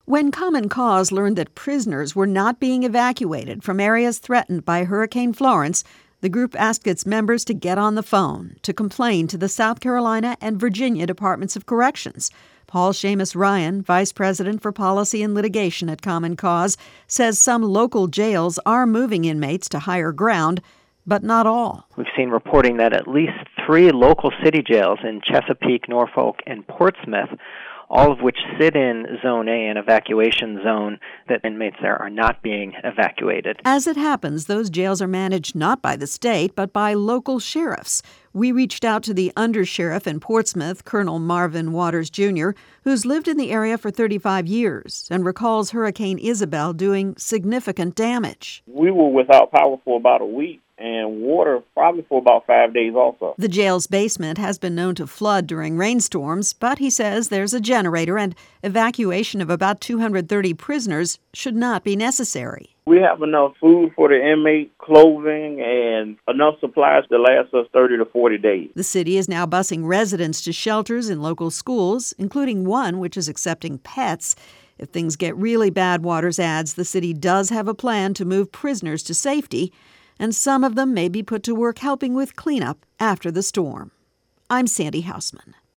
When Common Cause learned that prisoners were not being evacuated from areas threatened by Hurricane Florence, the group asked its members to get on the phone to complain to the South Carolina and Virginia Departments of Corrections. Paul Seamus Ryan, Vice President for Policy and Litigation at Common Cause, says some local jails are moving inmates to higher ground, but not all. We've seen reporting that at least 3 local city jails in Chesapeake, Norfolk, and Portsmouth, all of which sit in Zone A, an evacuation zone, that inmates there are not being evacuated. As it happens, those jails are managed not by the state, but by local sheriffs. We reached out to the undersheriff in Portsmouth, Colonel Marvin Waters, Jr., who's lived in the area for 35 years and recalls Hurricane Isabel doing significant damage. We were without power for about a week, and water probably for about 5 days also. The jail's basement has been known to flood during rainstorms, but he says there's a generator and evacuation of about 230 prisoners should not be necessary. We have enough food for the inmate, clothing, and enough supplies to last us 30 to 40 days. The city is now busing residents to shelters in local schools, including one which is accepting pets. If things get really bad, Waters adds, the city does have a plan to move prisoners to safety, and some of them may be put to work helping with cleanup after the storm. I'm Sandy Hausman.